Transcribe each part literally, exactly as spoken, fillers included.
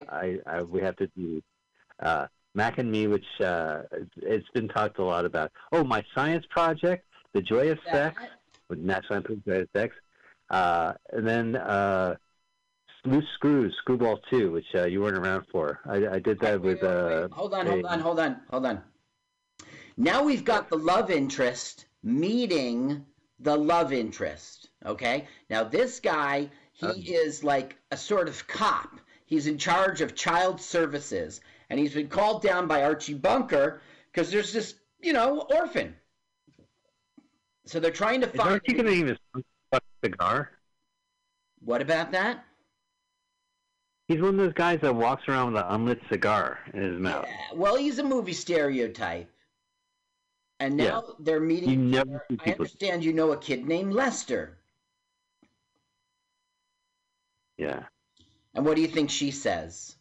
I, I we have to do uh, Mac and Me, which uh, it's been talked a lot about. Oh, my science project, The Joy of Yeah. Sex, with National Lampoon's Joy of Sex, uh, and then uh, Loose Screws, Screwball two, which uh, you weren't around for. I, I did that Wait, with. wait, wait. Uh, Hold on, hold a, on, hold on, hold on. Now we've got the love interest meeting the love interest. Okay. Now this guy, he uh, is like a sort of cop. He's in charge of child services, and he's been called down by Archie Bunker because there's this, you know, orphan. So they're trying to is find. Archie going to even fuck a cigar? What about that? He's one of those guys that walks around with an unlit cigar in his mouth. Yeah, well, he's a movie stereotype. And now Yeah. they're meeting. You never see I people. understand you know a kid named Lester. Yeah. And what do you think she says?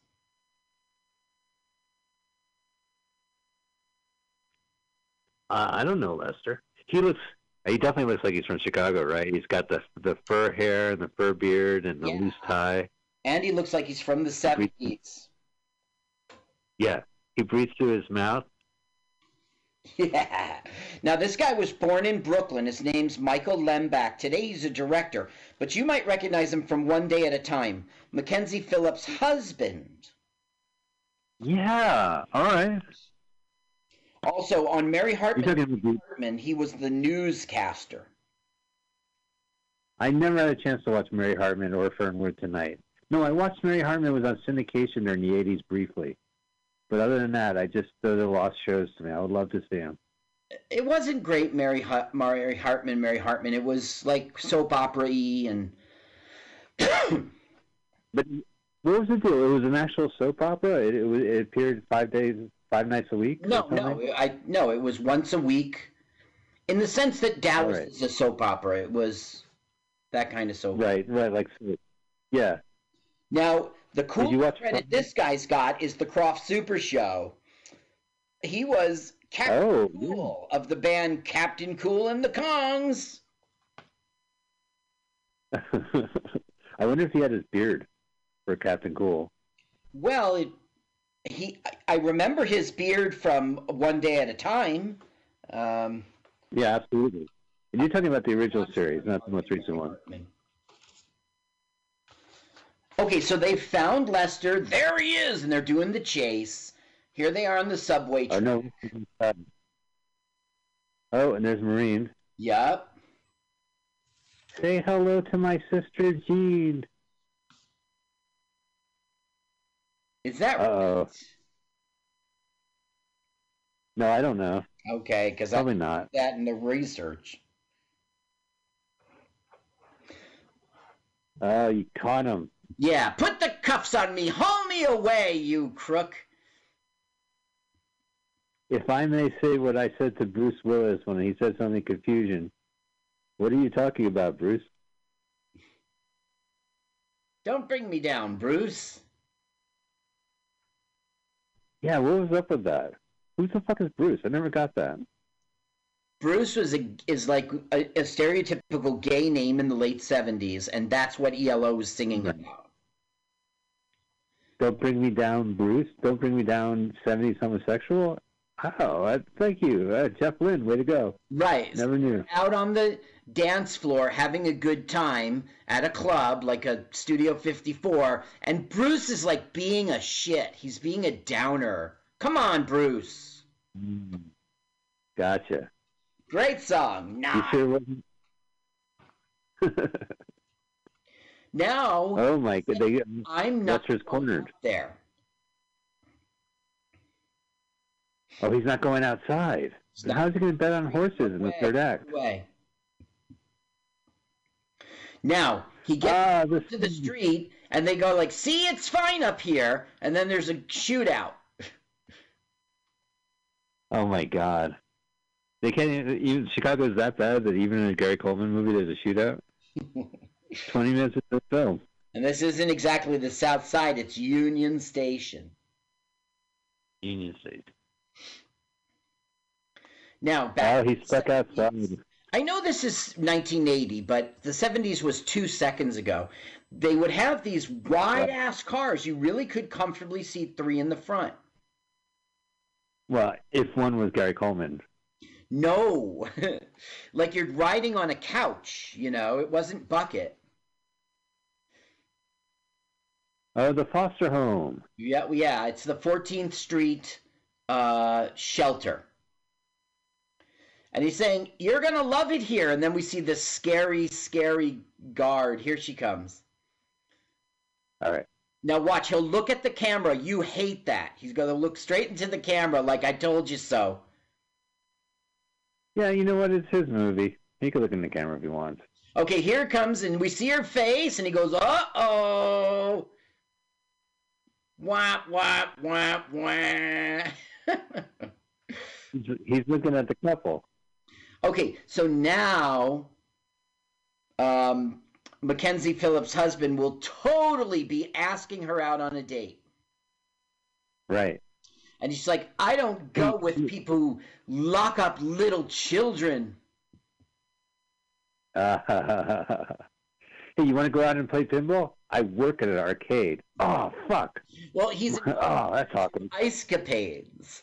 Uh, I don't know Lester. He looks. He definitely looks like he's from Chicago, right? He's got the the fur hair and the fur beard and the Yeah. loose tie. And he looks like he's from the seventies. Yeah. He breathes through his mouth. Yeah. Now, this guy was born in Brooklyn. His name's Michael Lemback. Today he's a director, but you might recognize him from One Day at a Time. Mackenzie Phillips' husband. Yeah. All right. Also, on Mary You're Hartman, talking about the- Hartman, he was the newscaster. I never had a chance to watch Mary Hartman or Fernwood Tonight. No, I watched Mary Hartman. It was on syndication during the eighties briefly. But other than that, I just, those are lost shows to me. I would love to see them. It wasn't great, Mary, Mary Hartman, Mary Hartman. It was like soap opera-y and... But what was the deal? It was an actual soap opera? It, it, was, it appeared five days, five nights a week? No, no, I no. It was once a week, in the sense that Dallas Right. is a soap opera. It was that kind of soap. Right, right, like, yeah. Now, the cool you watch credit Croft? this guy's got is the Croft Super Show. He was Captain Oh, Cool of the band Captain Cool and the Kongs. I wonder if he had his beard for Captain Cool. Well, it, he I remember his beard from One Day at a Time. Um, Yeah, absolutely. And you're talking about the original series, not the most recent one. Okay, so they found Lester. There he is, and they're doing the chase. Here they are on the subway Oh, train. no. Oh, and there's Marine. Yup. Say hello to my sister, Jean. Is that Uh-oh. right? No, I don't know. Okay, because I Probably put not. that in the research. Oh, you caught him. Yeah, put the cuffs on me. Haul me away, you crook. If I may say what I said to Bruce Willis when he said something confusion, what are you talking about, Bruce? Don't bring me down, Bruce. Yeah, what was up with that? Who the fuck is Bruce? I never got that. Bruce was a, is like a, a stereotypical gay name in the late seventies, and that's what E L O was singing Right. about. Don't bring me down, Bruce. Don't bring me down, seventies homosexual. Oh, uh, thank you. Uh, Jeff Lynne, way to go. Right. Never knew. Out on the dance floor having a good time at a club like a Studio fifty-four, and Bruce is like being a shit. He's being a downer. Come on, Bruce. Mm. Gotcha. Great song. Nah. You sure wasn't? Now, Oh my god, they I'm not Lester's cornered. up there. Oh, he's not going outside. He's Then not- how's he going to bet on horses in the Way, third act? way. Now, he gets Ah, the to the street, and they go like, see, it's fine up here, and then there's a shootout. Oh my god. They can't even, even Chicago's that bad that even in a Gary Coleman movie there's a shootout? Twenty minutes of the film. And this isn't exactly the South Side, it's Union Station. Union State. Now, back Oh, he's in the stuck seventies, outside. I know this is nineteen eighty, but the seventies was two seconds ago. they would have these wide-ass cars. You really could comfortably seat three in the front. Well, if one was Gary Coleman. No. Like you're riding on a couch, you know. It wasn't bucket. Oh, the foster home. Yeah, yeah. It's the fourteenth Street uh, shelter. And he's saying, you're going to love it here. And then we see this scary, scary guard. Here she comes. All right. Now watch. He'll look at the camera. You hate that. He's going to look straight into the camera like I told you so. Yeah, you know what? It's his movie. He can look in the camera if he wants. Okay, here it comes. And we see her face. And he goes, uh-oh. Wah, wah, wah, wah. he's, he's looking at the couple. Okay, so now um, Mackenzie Phillips' husband will totally be asking her out on a date. Right. And she's like, I don't go with people who lock up little children. Uh, hey, you want to go out and play pinball? I work at an arcade. Oh, fuck. Well, he's oh, that's awesome. Ice Capades.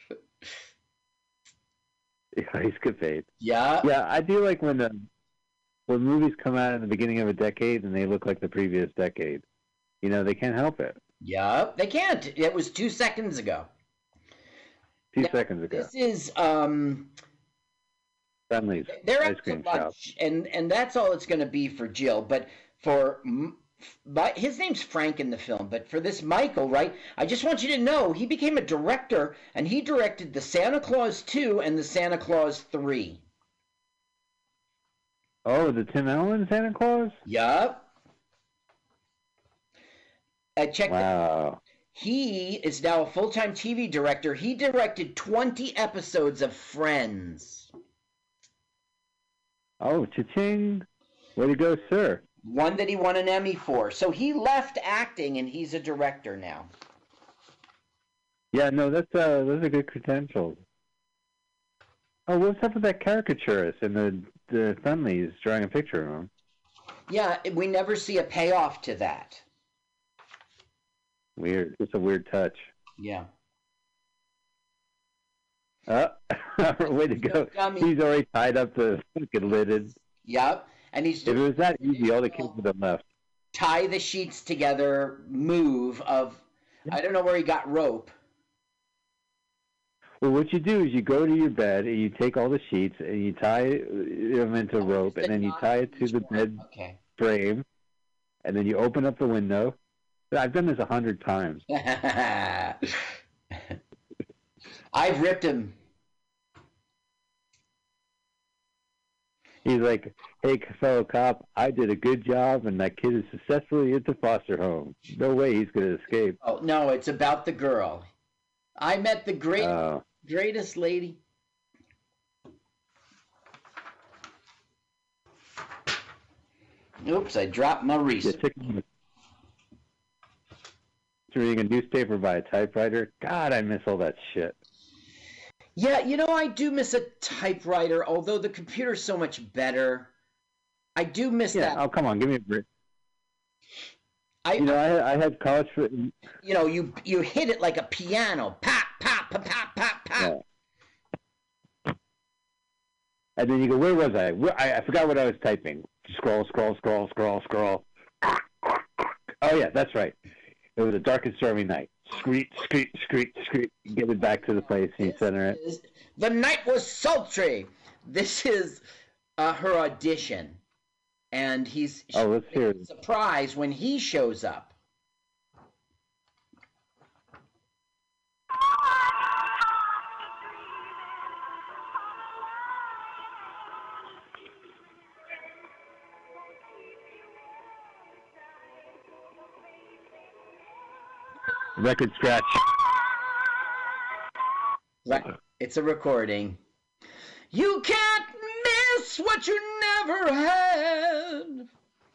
Escapade. Yeah. Yeah, I do like when the when movies come out in the beginning of a decade and they look like the previous decade. You know, they can't help it. Yeah, they can't. It was two seconds ago. Two now, seconds ago. This is um Friendly's they're ice out cream to lunch, shop. and and that's all it's going to be for Jill. But for But his name's Frank in the film, but for this Michael, right, I just want you to know he became a director, and he directed the Santa Claus two and the Santa Claus three. Oh, the Tim Allen Santa Claus? Yup. I checked. Wow. He is now a full-time T V director. He directed twenty episodes of Friends. Oh, cha-ching. Way to go, sir. One that he won an Emmy for. So he left acting, and he's a director now. Yeah, no, that's uh, those are good credentials. Oh, what's up with that caricaturist and the the Friendlies drawing a picture of him? Yeah, we never see a payoff to that. Weird. It's a weird touch. Yeah. Uh, way to go. He's already tied up the fucking lidded. Yep. And he's if it was that easy, all the kids would have left. Tie the sheets together move of, I don't know where he got rope. Well, what you do is you go to your bed and you take all the sheets and you tie them into Oh, rope and then you tie it to the bed Okay. frame and then you open up the window. I've done this a hundred times. I've ripped him. He's like, hey, fellow cop, I did a good job, and that kid is successfully into foster home. No way he's going to escape. Oh, no, it's about the girl. I met the great, Uh, greatest lady. Oops, I dropped my you're Reese. reading a newspaper by a typewriter. God, I miss all that shit. Yeah, you know, I do miss a typewriter, although the computer's so much better. I do miss Yeah, that. oh, come on, give me a break. I, You know, I, I had college for... you know, you you hit it like a piano. Pop, pop, pop, pop, pop, pop. Yeah. And then you go, where was I? Where, I? I forgot what I was typing. Scroll, scroll, scroll, scroll, scroll. Oh, yeah, that's right. It was a dark and stormy night. Screech, screech, screech, screech. Get it back to the place and you center it. Is- The night was sultry. This is uh, her audition. And he's Oh, let's hear it. surprised when he shows up. Record scratch. Right. It's a recording. You can't miss what you never had.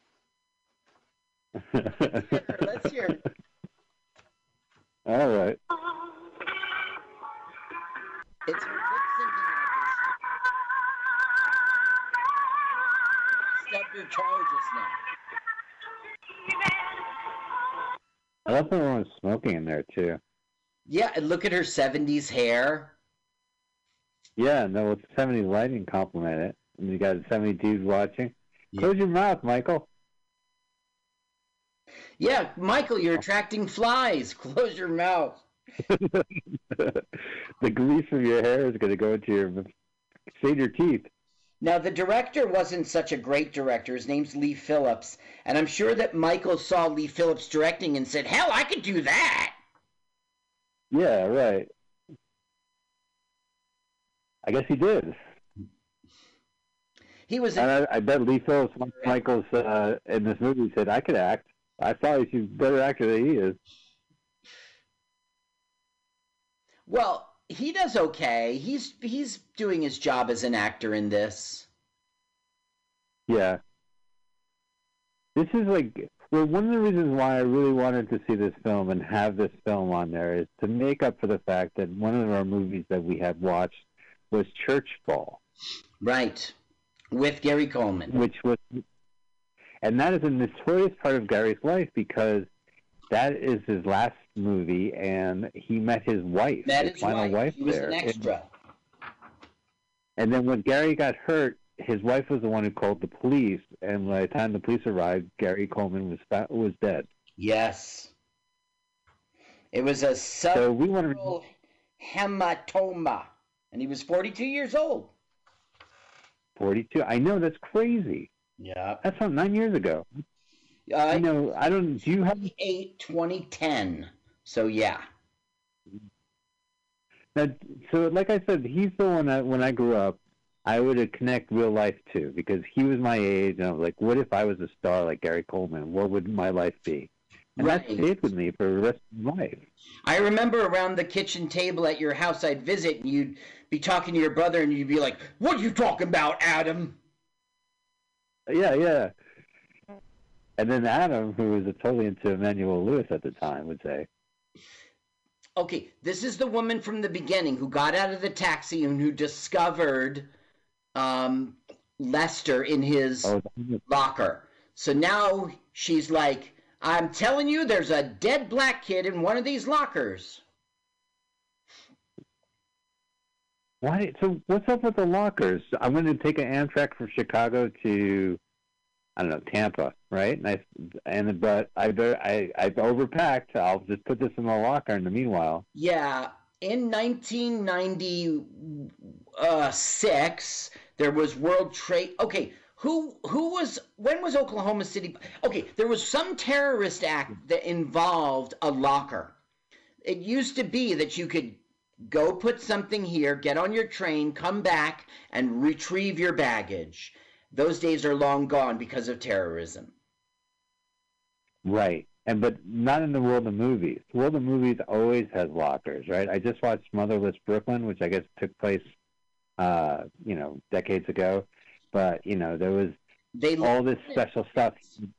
Let's hear it. All right. It's her lip syncing audition. Stubbed her toe just now. I love that everyone's smoking in there too. Yeah, and look at her seventies hair. Yeah, no, it's seventies lighting compliment it. And you got a seventy dude watching. Yeah. Close your mouth, Michael. Yeah, Michael, you're attracting flies. Close your mouth. The grease of your hair is going to go into your stain your teeth. Now, the director wasn't such a great director. His name's Lee Phillips. And I'm sure that Michael saw Lee Phillips directing and said, hell, I could do that. Yeah, right. I guess he did. He was. A- and I, I bet Lee Phillips, Michael's uh, in this movie, said, I could act. I thought he's a better actor than he is. Well, he does okay. He's he's doing his job as an actor in this. Yeah. This is like, well, one of the reasons why I really wanted to see this film and have this film on there is to make up for the fact that one of our movies that we had watched was Church Fall. Right. With Gary Coleman. Which was, and that is a notorious part of Gary's life because that is his last movie, and he met his wife, Met his his final wife. wife He was there. an extra. And then when Gary got hurt, his wife was the one who called the police, and by the time the police arrived, Gary Coleman was fa- was dead. Yes. It was a So we want to. subdural hematoma, and he was forty-two years old. forty-two. I know, that's crazy. Yeah. That's from nine years ago. Uh, I know. I don't. Do you have? eight twenty ten. So yeah. Now, so, like I said, he's the one that when I grew up, I would connect real life to because he was my age, and I was like, what if I was a star like Gary Coleman? What would my life be? And Right. that stayed with me for the rest of my life. I remember around the kitchen table at your house, I'd visit, and you'd be talking to your brother, and you'd be like, "What are you talking about, Adam?" Yeah, yeah. And then Adam, who was totally into Emmanuel Lewis at the time, would say, Okay, this is the woman from the beginning who got out of the taxi and who discovered um, Lester in his "Oh, locker. So now she's like, "I'm telling you, there's a dead black kid in one of these lockers." why?" So, what's up with the lockers? I'm going to take an Amtrak from Chicago to, I don't know, Tampa, right? And I, and but I, I, I've overpacked. I'll just put this in the locker in the meanwhile. Yeah, in nineteen ninety-six, there was World Trade. Okay, who who was when was Oklahoma City? Okay, there was some terrorist act that involved a locker. It used to be that you could go put something here, get on your train, come back, and retrieve your baggage. Those days are long gone because of terrorism. Right. And but not in the world of movies. The world of movies always has lockers, right? I just watched Motherless Brooklyn, which I guess took place, uh, you know, decades ago. But you know, there was They all this special stuff.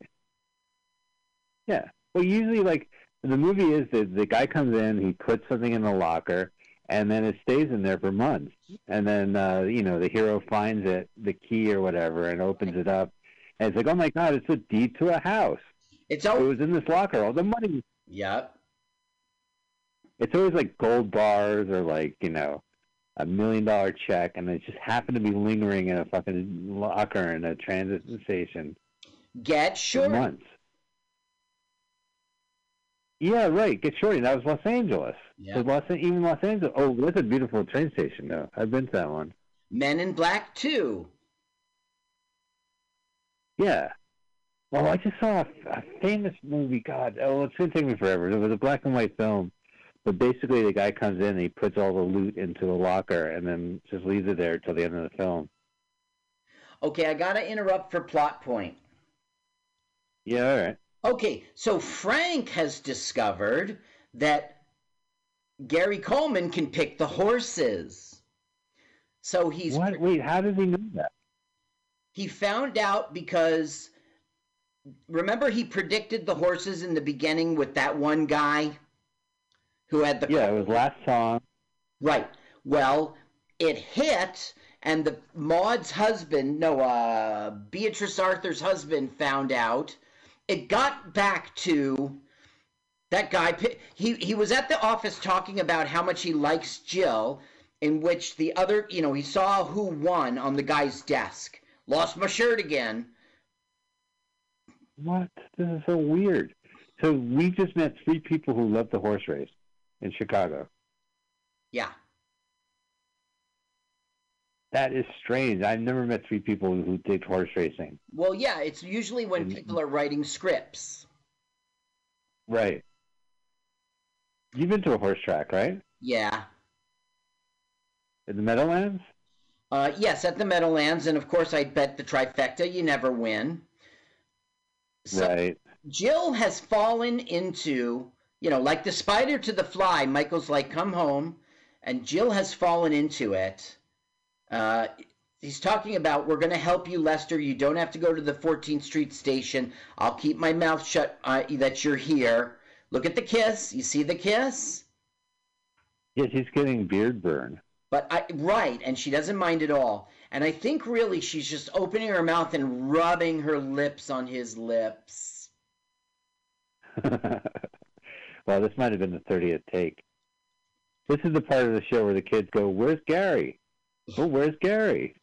Yeah. Well, usually, like the movie is that the guy comes in, he puts something in the locker, and then it stays in there for months. And then, uh, you know, the hero finds it, the key or whatever, and opens it up. And it's like, oh my God, it's a deed to a house. It's It always was in this locker, all the money. Yep. It's always like gold bars or like, you know, a million dollar check, and it just happened to be lingering in a fucking locker in a transit station Get for Shorty. months. Yeah, right. Get Shorty. That was Los Angeles. Yeah. So Los, even Los Angeles. Oh, that's a beautiful train station, though. I've been to that one. Men in Black two. Yeah. Well, I just saw a, a famous movie. God, oh, it's going to take me forever. It was a black and white film. But basically, the guy comes in and he puts all the loot into a locker and then just leaves it there till the end of the film. Okay, I gotta interrupt for plot point. Yeah, all right. Okay, so Frank has discovered that Gary Coleman can pick the horses. So he's What? Wait, how does he know that? he found out because remember he predicted the horses in the beginning with that one guy who had the Yeah, it was last song. right. Well, it hit, and the Maud's husband, no, uh, Beatrice Arthur's husband found out. It got back to That guy, he he was at the office talking about how much he likes Jill, in which the other, you know, he saw who won on the guy's desk. Lost my shirt again. What? This is so weird. So we just met three people who love the horse race in Chicago. Yeah. That is strange. I've never met three people who dig horse racing. Well, yeah, it's usually when And- people are writing scripts. Right. You've been to a horse track, right? Yeah. In the Meadowlands? Uh, yes, at the Meadowlands, and of course I bet the trifecta, you never win. So Right. Jill has fallen into, you know, like the spider to the fly, Michael's like, come home, and Jill has fallen into it. Uh, he's talking about, we're going to help you, Lester. You don't have to go to the fourteenth Street station. I'll keep my mouth shut uh, that you're here. Look at the kiss. You see the kiss? Yes, he's getting beard burn. But I, right, and she doesn't mind at all. And I think really she's just opening her mouth and rubbing her lips on his lips. Well, this might have been the thirtieth take. This is the part of the show where the kids go, "Where's Gary? Oh, where's Gary?"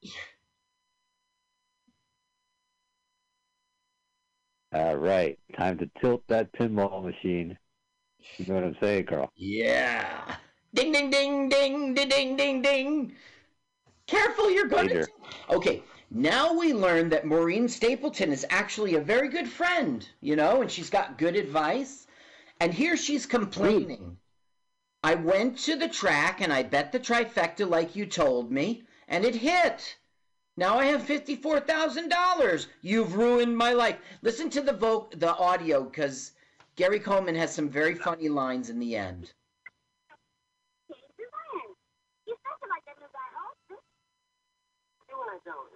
All right, time to tilt that pinball machine. You know what I'm saying, Carl? Yeah. Ding, ding, ding, ding, ding, ding, ding, ding. Careful, you're going Later. to... Okay, now we learn that Maureen Stapleton is actually a very good friend, you know, and she's got good advice. And here she's complaining. I went to the track and I bet the trifecta like you told me, and it hit. Now I have fifty-four thousand dollars. You've ruined my life. Listen to the vo- the audio, because Gary Coleman has some very funny lines in the end. You think like that new guy home? Do what I don't.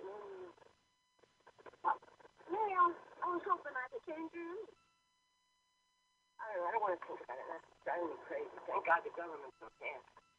Maybe I was, I was hoping I could change your image. I don't know. I don't want to think about it. That's driving me crazy. Thank God the government's so bad.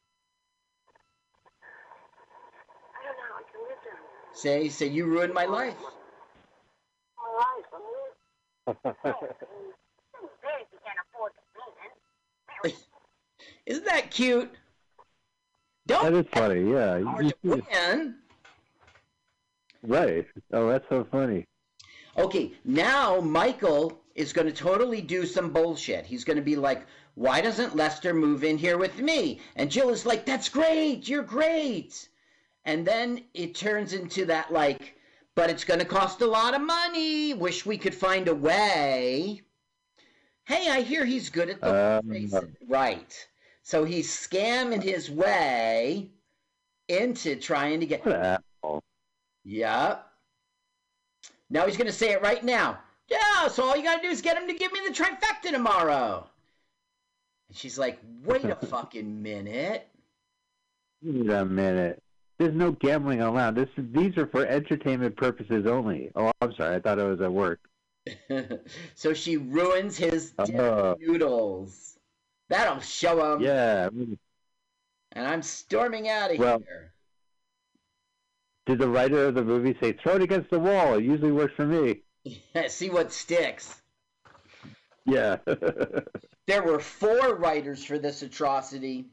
I don't know how I can live down there. Say, say you ruined my life. My life, I'm living. Too big you can't afford to clean it. Isn't that cute? That Don't is funny, yeah. hard You- to you- win. right. Oh, that's so funny. Okay, now Michael is going to totally do some bullshit. He's going to be like, why doesn't Lester move in here with me? And Jill is like, that's great. You're great. And then it turns into that like, but it's going to cost a lot of money. Wish we could find a way. Hey, I hear he's good at the Um, racing. Right. So he's scamming his way into trying to get... What an asshole. Yep. Now he's going to say it right now. Yeah, so all you got to do is get him to give me the trifecta tomorrow. And she's like, wait a fucking minute. Wait a minute. There's no gambling allowed. This is, these are for entertainment purposes only. Oh, I'm sorry. I thought it was at work. So she ruins his dinner Oh. noodles. That'll show him. Yeah. I mean, And I'm storming out of Well- here. did the writer of the movie say, throw it against the wall? It usually works for me. See what sticks. Yeah. There were four writers for this atrocity.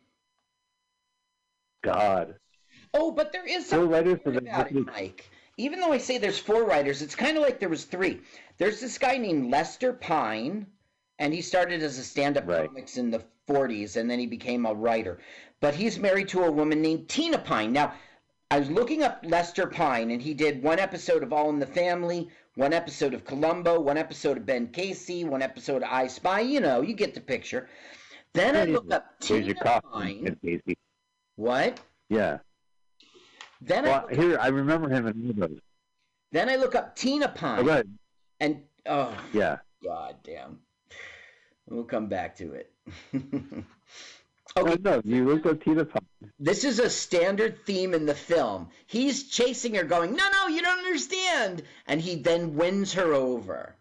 God. Oh, but there is Four something writers for weird the about it, movie. Mike. Even though I say there's four writers, it's kind of like there was three. There's this guy named Lester Pine, and he started as a stand-up Right. comics in the forties, and then he became a writer. But he's married to a woman named Tina Pine. Now, I was looking up Lester Pine, and he did one episode of All in the Family, one episode of Columbo, one episode of Ben Casey, one episode of I Spy. You know, you get the picture. Then I look up Here's your Tina coffee, Pine. Casey. What? Yeah. Then I Well, look up, here, I remember him in all those. then I look up Tina Oh, Pine, right. and oh, Yeah. God damn. We'll come back to it. Oh, Okay, no, you looked up Tina Pine. this is a standard theme in the film. He's chasing her going, no, no, you don't understand. And he then wins her over.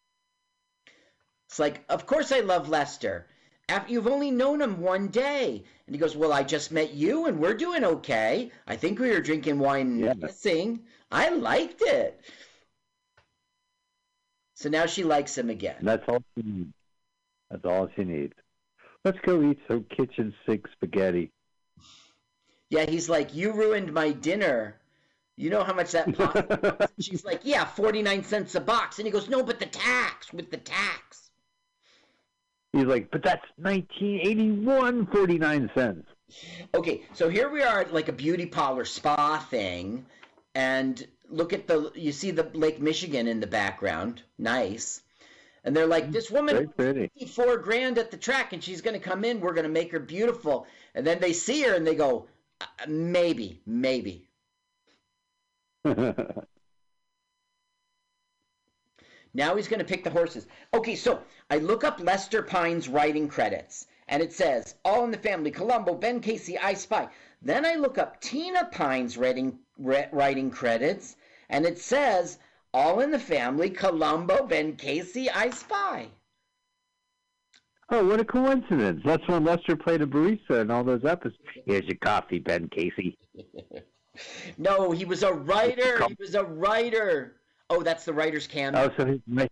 It's like, of course I love Lester. After you've only known him one day. And he goes, well, I just met you and we're doing okay. I think we were drinking wine and Yeah. kissing. I liked it. So now she likes him again. That's all. That's all she needs. Let's go eat some kitchen sink spaghetti. Yeah, he's like, you ruined my dinner. You know how much that pasta costs? She's like, yeah, forty-nine cents a box. And he goes, no, but the tax, with the tax. He's like, but that's nineteen eighty-one, forty-nine cents. Okay, so here we are at like a beauty parlor spa thing. And look at the, you see the Lake Michigan in the background. Nice. And they're like, this woman, fifty-four grand at the track, and she's going to come in. We're going to make her beautiful. And then they see her and they go, uh, maybe, maybe. Now he's going to pick the horses. Okay, so I look up Lester Pine's writing credits, and it says, All in the Family, Columbo, Ben Casey, I Spy. Then I look up Tina Pine's writing, writing credits, and it says, All in the Family, Columbo, Ben Casey, I Spy. Oh, what a coincidence. That's when Lester played a barista in all those episodes. Here's your coffee, Ben Casey. No, he was a writer. He was a writer. Oh, that's the writer's cameo. Oh, so his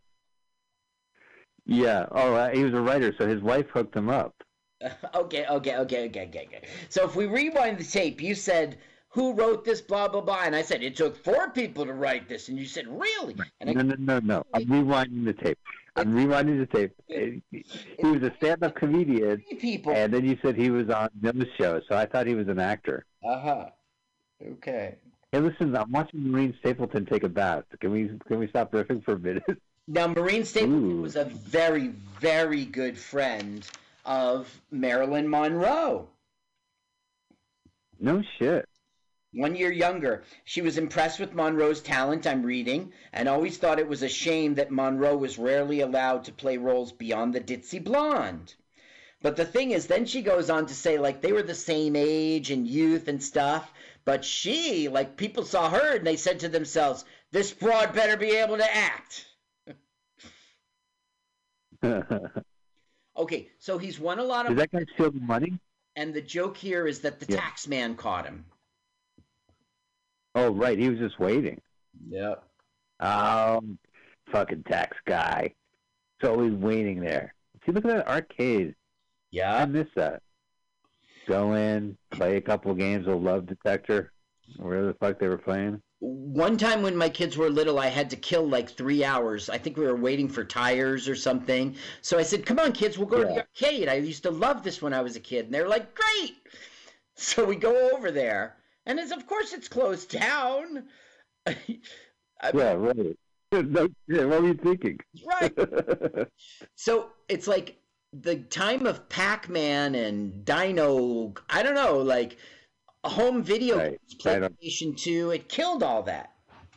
yeah. Oh, uh, he was a writer, so his wife hooked him up. okay, okay, okay, okay, okay, okay. So if we rewind the tape, you said, who wrote this, blah, blah, blah. And I said, it took four people to write this. And you said, really? And no, I, no, no, no. I'm rewinding the tape. I'm rewinding the tape. He was a stand-up comedian, people. And then you said he was on the show, so I thought he was an actor. Uh-huh. Okay. Hey, listen, I'm watching Maureen Stapleton take a bath. Can we can we stop riffing for a minute? Now, Maureen Stapleton Ooh. was a very, very good friend of Marilyn Monroe. No shit. One year younger. She was impressed with Monroe's talent, I'm reading, and always thought it was a shame that Monroe was rarely allowed to play roles beyond the ditzy blonde. But the thing is, then she goes on to say, like, they were the same age and youth and stuff, but she, like, people saw her and they said to themselves, this broad better be able to act. Okay, so he's won a lot of... Did that guy steal the money? And the joke here is that the yeah. tax man caught him. Oh, right. He was just waiting. Yep. Oh, fucking tax guy. He's always waiting there. See, look at that arcade. Yeah. I miss that. Go in, play a couple of games of Love Detector, wherever the fuck they were playing. One time when my kids were little, I had to kill like three hours. I think we were waiting for tires or something. So I said, come on, kids, we'll go yeah. to the arcade. I used to love this when I was a kid. And they're like, great. So we go over there. And it's, of course, it's closed down. I mean, yeah, right. No, yeah, what were you thinking? Right. So it's like the time of Pac-Man and Dino, I don't know, like home video, right. PlayStation two, it killed all that.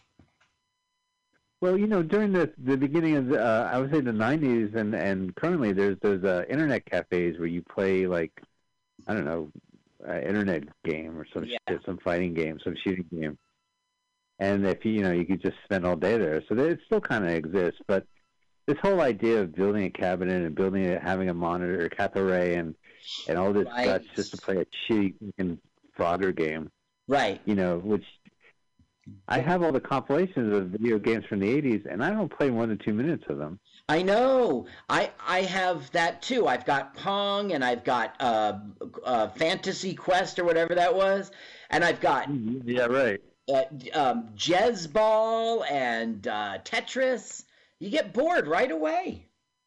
Well, you know, during the the beginning of the, uh, I would say the nineties and, and currently there's there's uh, internet cafes where you play like, I don't know, uh, internet game or some yeah. shit, some fighting game, some shooting game. And if you, you know, you could just spend all day there. So it still kind of exists, but this whole idea of building a cabinet and building it, having a monitor, a cath array, and and all this right. guts just to play a shitty fucking Frogger game, right? You know, which I have all the compilations of video games from the eighties, and I don't play more than two minutes of them. I know. I I have that too. I've got Pong, and I've got uh, uh, Fantasy Quest or whatever that was, and I've got yeah, right. Uh, um, Jez Ball and uh, Tetris. You get bored right away.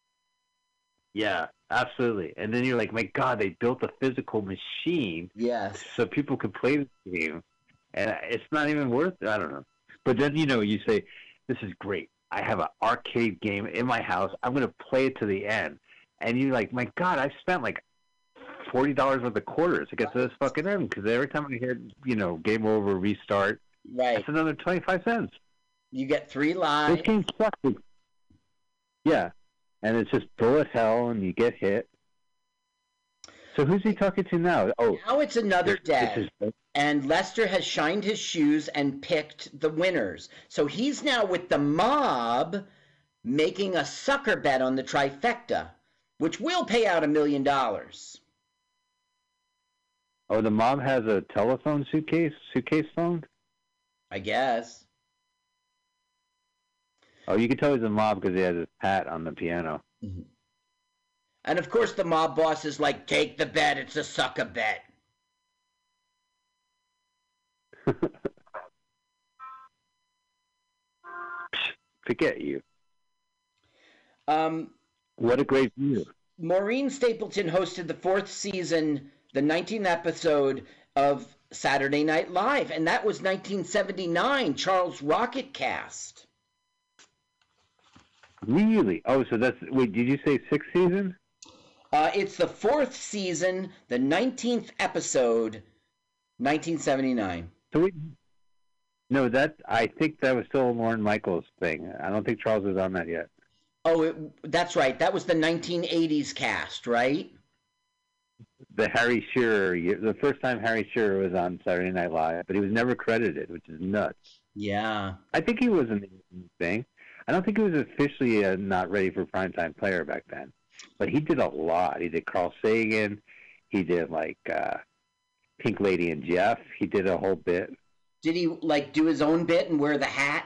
Yeah, absolutely. And then you're like, my God, they built a physical machine. Yes. So people could play this game. And it's not even worth it. I don't know. But then, you know, you say, this is great. I have an arcade game in my house. I'm going to play it to the end. And you're like, my God, I've spent like forty dollars worth of quarters to get to this fucking end. Because every time I hear, you know, game over, restart, right. That's another twenty-five cents. You get three lives. This game sucks. Yeah. And it's just bullet hell and you get hit. So who's he talking to now? Oh, now it's another day. Is... And Lester has shined his shoes and picked the winners. So he's now with the mob making a sucker bet on the trifecta, which will pay out a million dollars. Oh, the mob has a telephone suitcase, suitcase phone? I guess. Oh, you can tell he's a mob because he has his hat on the piano. Mm-hmm. And of course the mob boss is like, take the bet, it's a sucker bet. Forget you. Um, what a great view. Maureen Stapleton hosted the fourth season, the nineteenth episode of Saturday Night Live, and that was nineteen seventy-nine, Charles Rocket cast. Really? Oh, so that's, wait, did you say sixth season? Uh, it's the fourth season, the nineteenth episode, nineteen seventy-nine. So we, no, that, I think that was still Lorne Michaels thing. I don't think Charles was on that yet. Oh, it, that's right. That was the nineteen eighties cast, right? The Harry Shearer, the first time Harry Shearer was on Saturday Night Live, but he was never credited, which is nuts. Yeah. I think he was in the thing. I don't think he was officially a not ready for primetime player back then, but he did a lot. He did Carl Sagan. He did like uh, Pink Lady and Jeff. He did a whole bit. Did he like do his own bit and wear the hat?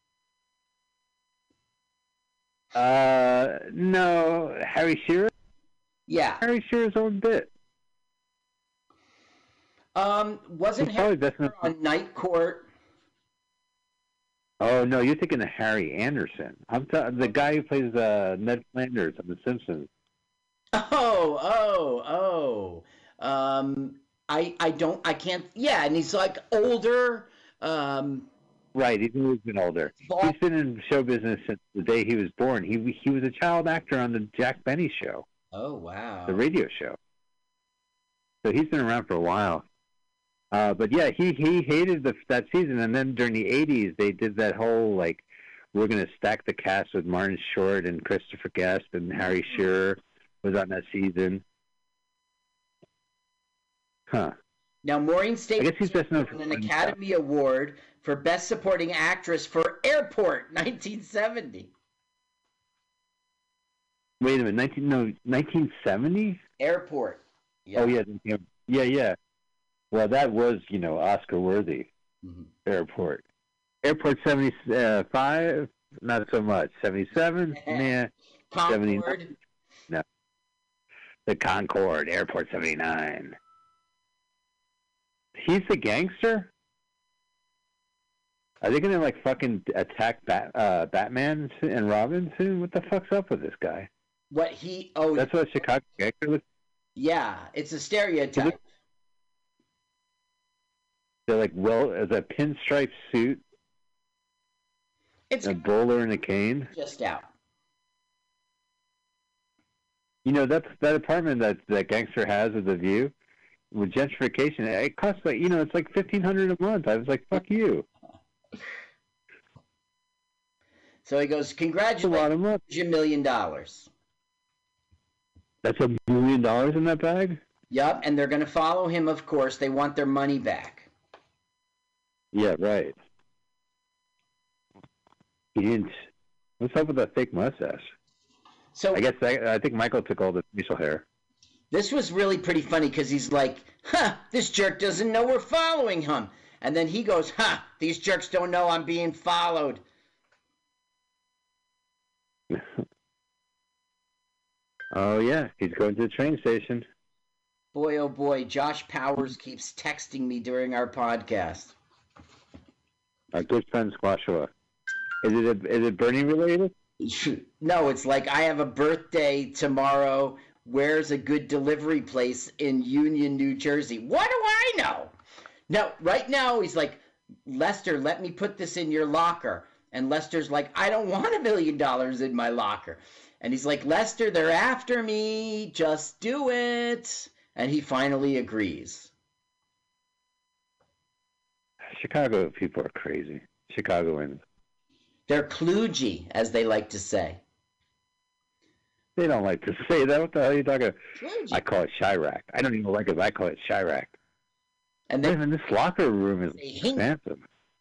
Uh, no, Harry Shearer. Yeah, Harry Shearer's own bit. Um, wasn't He's Harry probably Shearer on Night Court? Oh no, you're thinking of Harry Anderson. I'm t- the guy who plays uh, Ned Flanders on The Simpsons. Oh, oh, oh. Um, I, I don't, I can't. Yeah, and he's like older. Um, Right, he's always been older. He's been in show business since the day he was born. He he was a child actor on the Jack Benny show. Oh wow, the radio show. So he's been around for a while. Uh, but yeah, he he hated the, that season, and then during the eighties they did that whole like, we're going to stack the cast with Martin Short and Christopher Guest and Harry Shearer was on that season. Huh. Now, Maureen Stapleton won an Academy Award for Best Supporting Actress for Airport, nineteen seventy. Wait a minute, nineteen no nineteen seventy? Airport. Yeah. Oh yeah, yeah, yeah. Well, that was you know Oscar worthy. Mm-hmm. Airport. Airport seventy-five, not so much. seventy-seven, nah. Concorde. No. The Concorde, Airport seventy-nine. He's the gangster? Are they going to, like, fucking attack Bat, uh, Batman and Robin soon? What the fuck's up with this guy? What he... Oh, that's what a Chicago gangster looks. Yeah, it's a stereotype. They're like, well, as a pinstripe suit, it's a bowler and a cane. Just out. You know, that's that apartment that that gangster has with the view. With gentrification, it costs like, you know, it's like fifteen hundred dollars a month. I was like, fuck you. So he goes, congratulations, a million dollars. That's a million dollars in that bag? Yup, and they're going to follow him, of course. They want their money back. Yeah, right. He didn't... What's up with that fake mustache? So I guess that, I think Michael took all the facial hair. This was really pretty funny because he's like, huh, this jerk doesn't know we're following him. And then he goes, huh, these jerks don't know I'm being followed. Oh, yeah, he's going to the train station. Boy, oh boy, Josh Powers keeps texting me during our podcast. Our good friend Squashua. Is it, a, is it Bernie related? No, it's like, I have a birthday tomorrow. Where's a good delivery place in Union, New Jersey? What do I know? No, right now he's like, Lester, let me put this in your locker. And Lester's like, I don't want a million dollars in my locker. And he's like, Lester, they're after me. Just do it. And he finally agrees. Chicago people are crazy. Chicagoans. They're kludgy, as they like to say. They don't like to say that. What the hell are you talking about? Kludgy. I call it Chirac. I don't even like it, but I call it Chirac. And then even this locker room is expansive.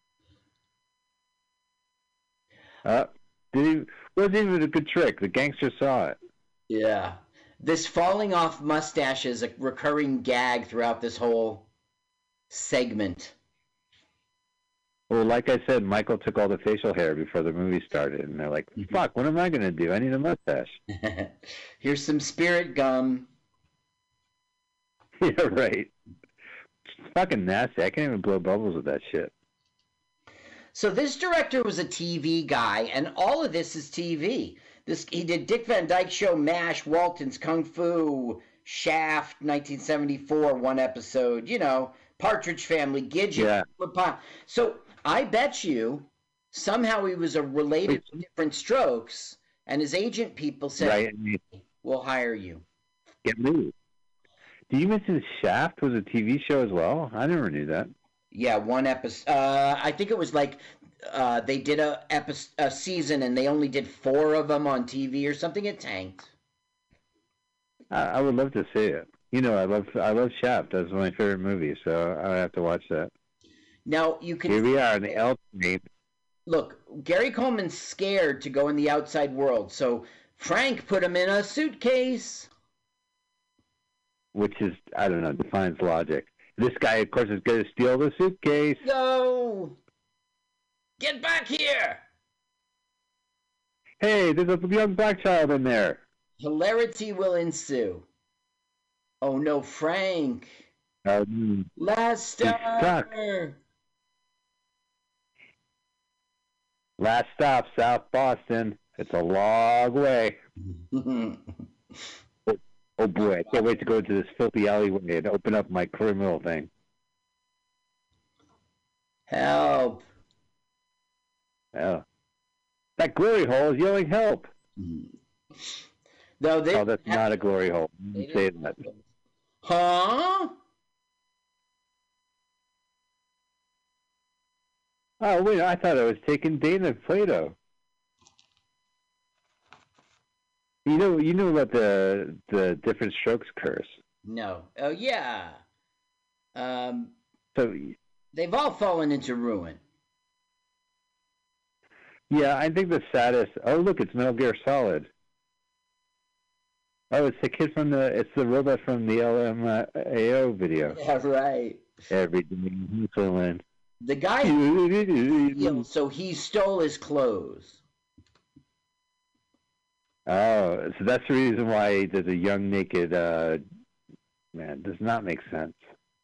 Uh, did he, wasn't even a good trick. The gangster saw it. Yeah. This falling off mustache is a recurring gag throughout this whole segment. Well, like I said, Michael took all the facial hair before the movie started, and they're like, "Fuck, what am I gonna do? I need a mustache." Here's some spirit gum. Yeah, right. It's fucking nasty. I can't even blow bubbles with that shit. So this director was a T V guy, and all of this is T V. This he did Dick Van Dyke Show, MASH, Walton's Kung Fu, Shaft, nineteen seventy-four, one episode. You know, Partridge Family, Gidget. Yeah. So I bet you somehow he was a related to Different Strokes, and his agent people said, right. "We'll hire you." Get moved. Did you mention Shaft was a T V show as well? I never knew that. Yeah, one episode. Uh, I think it was like uh, they did a, epi- a season and they only did four of them on T V or something. It tanked. I, I would love to see it. You know, I love I love Shaft. That's my favorite movie, so I would have to watch that. Now you can. Here we are in the L train. Look, Gary Coleman's scared to go in the outside world, so Frank put him in a suitcase. Which is, I don't know, defines logic. This guy, of course, is going to steal the suitcase. No! Get back here! Hey, there's a young black child in there. Hilarity will ensue. Oh no, Frank. Um, Lester! Last stop, South Boston. It's a long way. Oh boy, I can't wait to go into this filthy alleyway and open up my criminal thing. Help. Yeah. That glory hole is yelling help. No, they oh, that's not a glory hole. You say that. Huh? Oh, wait, I thought I was taking Dana Plato. You know, you know about the the Different Strokes curse. No. Oh yeah. Um. So they've all fallen into ruin. Yeah, I think the saddest. Oh, look, it's Metal Gear Solid. Oh, it's the kid from the. It's the robot from the L M A O video. Yeah, right. Every day, insulin. The guy. So he stole his clothes. Oh, so that's the reason why there's a young naked uh, man. Does not make sense.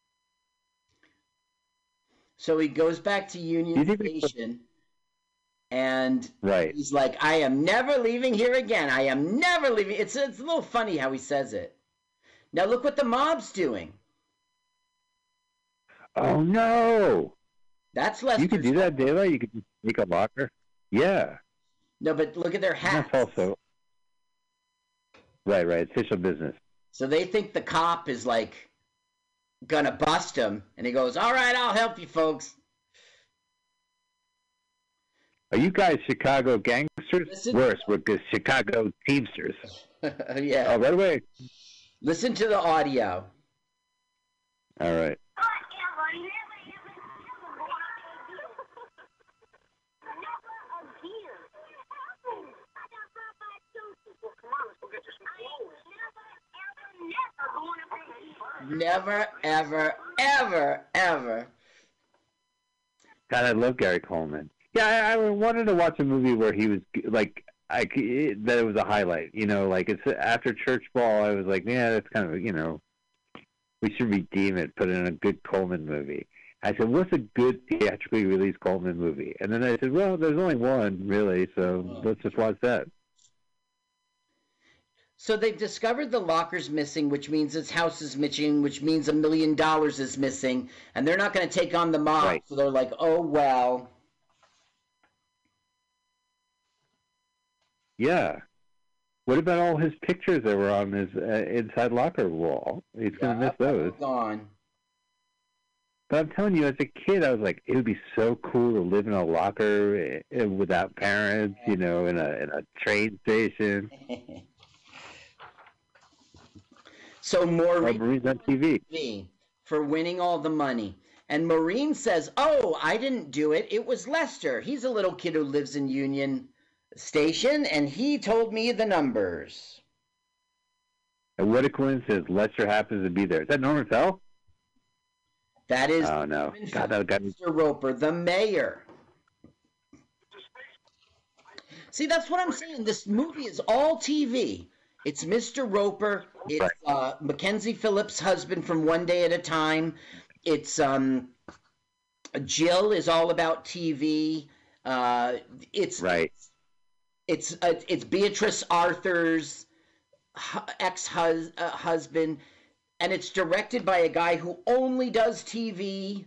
So he goes back to Union Station, and right. he's like, "I am never leaving here again. I am never leaving." It's it's a little funny how he says it. Now look what the mob's doing. Oh no! That's Lester's. You could do that, Daylight. You could just make a locker. Yeah. No, but look at their hats. That's also. Right, right. Official business. So they think the cop is like gonna bust him, and he goes, "All right, I'll help you, folks." Are you guys Chicago gangsters? Listen, Worse, we're good Chicago Teamsters. Yeah. Oh, right away. Listen to the audio. All right. Never, ever, ever, ever. God, I love Gary Coleman. Yeah, I, I wanted to watch a movie where he was like, I that it was a highlight. You know, like it's after Church Ball. I was like, yeah, that's kind of, you know, we should redeem it, put it in a good Coleman movie. I said, what's a good theatrically released Coleman movie? And then I said, well, there's only one really, so let's just watch that. So they've discovered the locker's missing, which means his house is missing, which means a million dollars is missing, and they're not going to take on the mob. Right. So they're like, oh, well. Yeah. What about all his pictures that were on his uh, inside locker wall? He's yeah, going to miss those. Gone. But I'm telling you, as a kid, I was like, it would be so cool to live in a locker without parents, you know, in a in a train station. So Maureen, Maureen's on T V for winning all the money. And Maureen says, oh, I didn't do it. It was Lester. He's a little kid who lives in Union Station, and he told me the numbers. And what a coincidence. Lester happens to be there. Is that Norman Fell? That is Oh no, God, that got me. Mister Roper, the mayor. See, that's what I'm saying. This movie is all T V. It's Mister Roper. It's Right. uh, Mackenzie Phillips' husband from One Day at a Time. It's um, Jill is all about T V. Uh, it's Right. It's uh, it's Beatrice Arthur's hu- ex-husband, and it's directed by a guy who only does T V.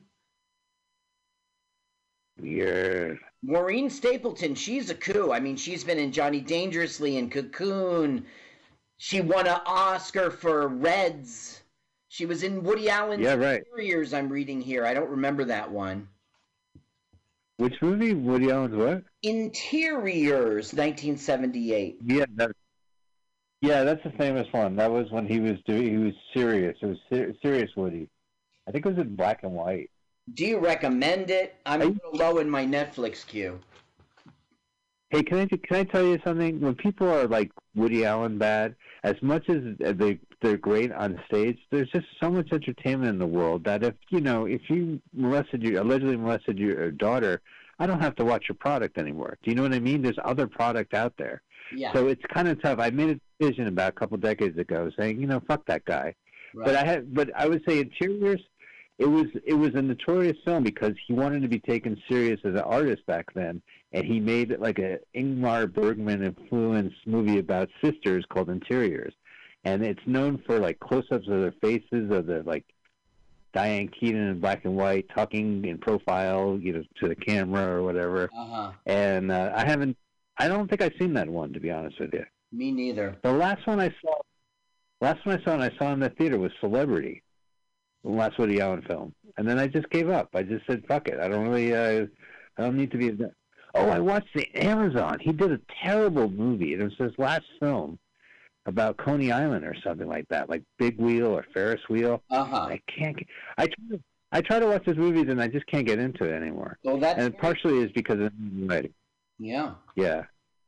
Yeah. Maureen Stapleton, she's a coup. I mean, she's been in Johnny Dangerously and Cocoon. She won an Oscar for Reds. She was in Woody Allen's Yeah, right. Interiors, I'm reading here. I don't remember that one. Which movie? Woody Allen's what? Interiors, nineteen seventy-eight. Yeah, that, yeah, that's a famous one. That was when he was doing. He was serious. It was ser- serious Woody. I think it was in black and white. Do you recommend it? I'm a little low in my Netflix queue. Hey, can I can I tell you something? When people are like Woody Allen bad, as much as they they're great on stage, there's just so much entertainment in the world that if you know if you molested your allegedly molested your daughter, I don't have to watch your product anymore. Do you know what I mean? There's other product out there. Yeah. So it's kind of tough. I made a decision about a couple decades ago, saying you know fuck that guy. Right. But I had but I would say Interiors. It was it was a notorious film because he wanted to be taken serious as an artist back then, and he made like a Ingmar Bergman influenced movie about sisters called Interiors, and it's known for like close-ups of their faces, of the like Diane Keaton in black and white talking in profile, you know, to the camera or whatever. Uh-huh. And uh, I haven't, I don't think I've seen that one, to be honest with you. Me neither. The last one I saw, last one I saw, and I saw in the theater was Celebrity. The last Woody Allen film, and then I just gave up. I just said, "Fuck it. I don't really. Uh, I don't need to be." A... Oh, I watched the Amazon. He did a terrible movie. It was his last film about Coney Island or something like that, like Big Wheel or Ferris Wheel. Uh huh. I can't. Get... I try to. I try to watch his movies, and I just can't get into it anymore. Well, that's and partially is because of writing. Yeah. Yeah.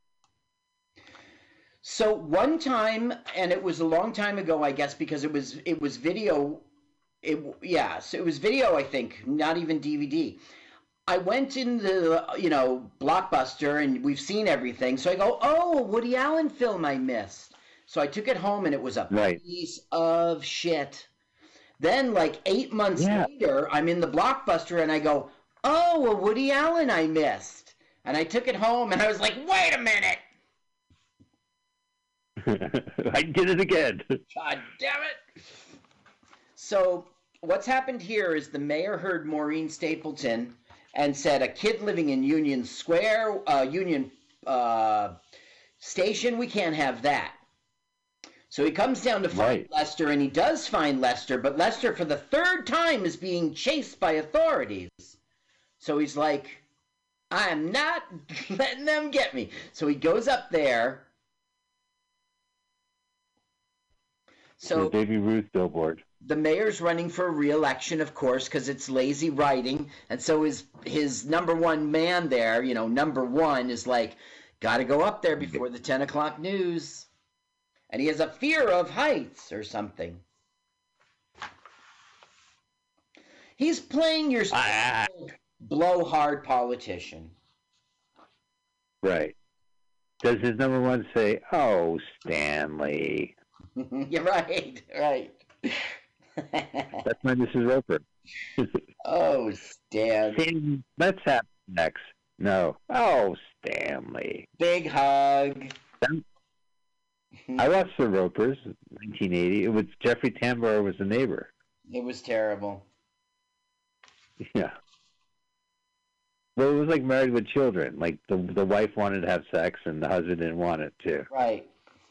So one time, and it was a long time ago, I guess, because it was it was video. It, yeah, so it was video, I think, not even D V D. I went in the, you know, Blockbuster, and we've seen everything. So I go, oh, a Woody Allen film I missed. So I took it home, and it was a Right. piece of shit. Then, like eight months Yeah. later, I'm in the Blockbuster, and I go, oh, a Woody Allen I missed. And I took it home, and I was like, wait a minute. I did it again. God damn it. So what's happened here is the mayor heard Maureen Stapleton and said a kid living in Union Square, uh, Union uh, Station, we can't have that. So he comes down to find Right. Lester, and he does find Lester, but Lester for the third time is being chased by authorities. So he's like, I'm not letting them get me. So he goes up there. So The Baby Ruth billboard. the mayor's running for re-election, of course, because it's lazy writing, and so his his number one man there, you know, number one is like, got to go up there before the ten o'clock news, and he has a fear of heights or something. He's playing your Ah. blowhard politician. Right. Does his number one say, "Oh, Stanley"? You're right, right. That's my Missus Roper. Oh, Stan. Stan, let's have sex. No. Oh, Stanley. Big hug. I watched The Ropers, nineteen eighty. It was Jeffrey Tambor was the neighbor. It was terrible. Yeah. Well, it was like Married with Children. Like the the wife wanted to have sex and the husband didn't want it too. Right.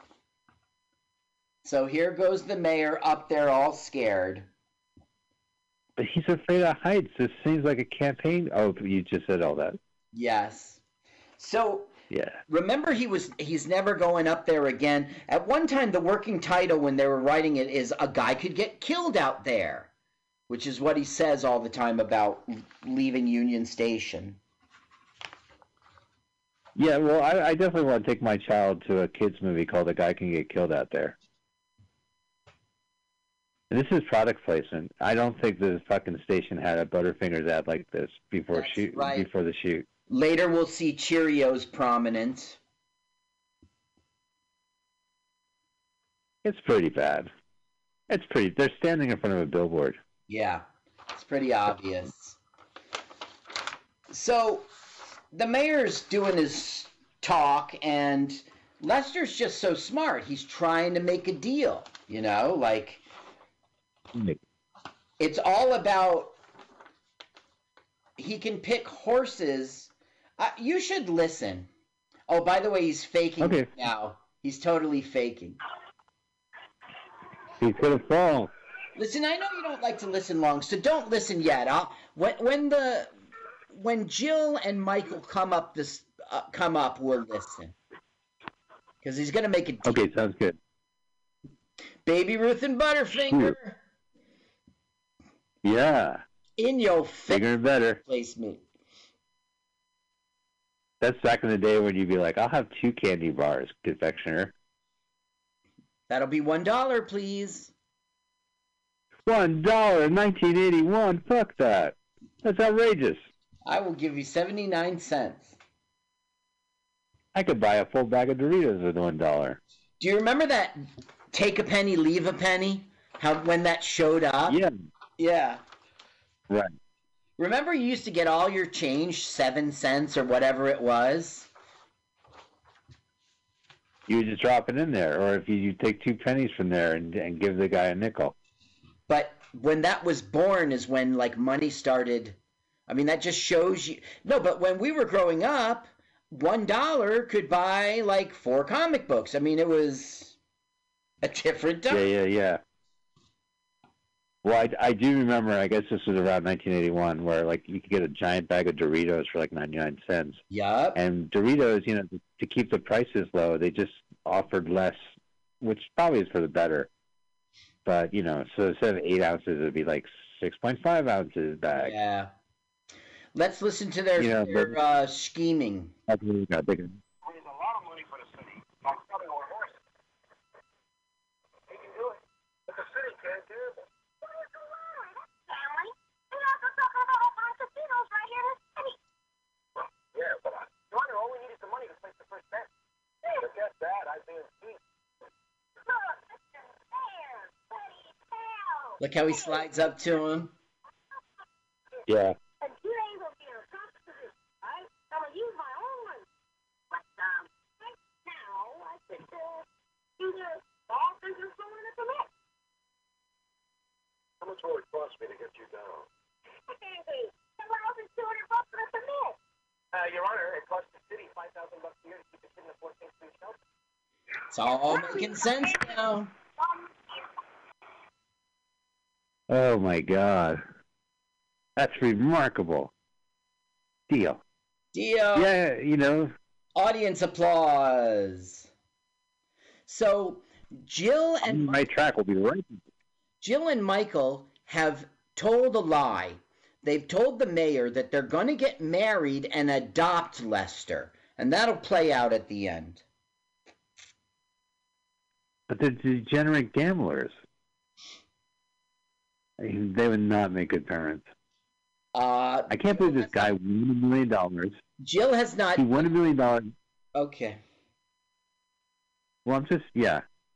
So here goes the mayor up there all scared. But he's afraid of heights. This seems like a campaign. Oh, you just said all that. Yes. So Yeah. remember he was he's never going up there again. At one time the working title when they were writing it is a guy could get killed out there, which is what he says all the time about leaving Union Station. Yeah, well, I, I definitely want to take my child to a kids movie called "A Guy Can Get Killed Out There." And this is product placement. I don't think the fucking station had a Butterfingers ad like this before That's shoot right. before the shoot. Later, we'll see Cheerios prominent. It's pretty bad. It's pretty. They're standing in front of a billboard. Yeah, it's pretty obvious. So, the mayor's doing his talk, and Lester's just so smart. He's trying to make a deal, you know? Like, it's all about... He can pick horses. Uh, you should listen. Oh, by the way, he's faking Okay. it now. He's totally faking. He's gonna fall. Listen, I know you don't like to listen long, so don't listen yet. I'll, when when the when Jill and Michael come up this uh, come up, we'll listen because he's gonna make a deal. Okay, sounds good. Baby Ruth and Butterfinger Yeah, in your bigger face and better. placement. That's back in the day when you'd be like, "I'll have two candy bars, confectioner." That'll be one dollar, please. One dollar in nineteen eighty-one. Fuck that. That's outrageous. I will give you seventy nine cents. I could buy a full bag of Doritos with one dollar. Do you remember that? Take a penny, leave a penny. How when that showed up? Yeah. Yeah. Right. Remember you used to get all your change, seven cents or whatever it was? You would just drop it in there, or if you, you take two pennies from there and, and give the guy a nickel. But when that was born is when, like, money started. I mean, that just shows you. No, but when we were growing up, one dollar could buy, like, four comic books. I mean, it was a different time. Yeah, yeah, yeah. Well, I, I do remember, I guess this was around nineteen eighty-one, where, like, you could get a giant bag of Doritos for, like, ninety-nine cents. Yup. And Doritos, you know, to, to keep the prices low, they just offered less, which probably is for the better. But, you know, so instead of eight ounces, it would be, like, six point five ounces bag. Yeah. Let's listen to their, You know, their but- uh, scheming. That's what we got bigger. There's a lot of money for the city. Like selling more horses. They can do it. But the city can't do it. What is the matter with that family? We also talking about opening casinos right here in the city. Well, yeah, but I wonder all we need is the money to place the first bet. Forget that. I think it's cheap. Look, listen there. Buddy, pal. Look how he slides up to him. Yeah. And you ain't gonna be in a top position, right? I'm gonna use my own money. But, um, right now, I could, uh, do the ball business going at the net. How much will it cost me to get you down? Hey, ten thousand two hundred bucks at the net. Uh, Your Honor, it costs the city five thousand bucks a year to keep it in the fourteenth Street shelter. It's all making sense now. Oh, my God. That's remarkable. Deal. Deal. Yeah, you know, Audience applause. So Jill and my track will be right. Jill and Michael have told a lie. They've told the mayor that they're going to get married and adopt Lester, and that'll play out at the end. But they're degenerate gamblers. I mean, they would not make good parents. Uh, I can't believe this guy won a million dollars. Jill has not. He won a million dollars. Okay. Well, I'm just, yeah.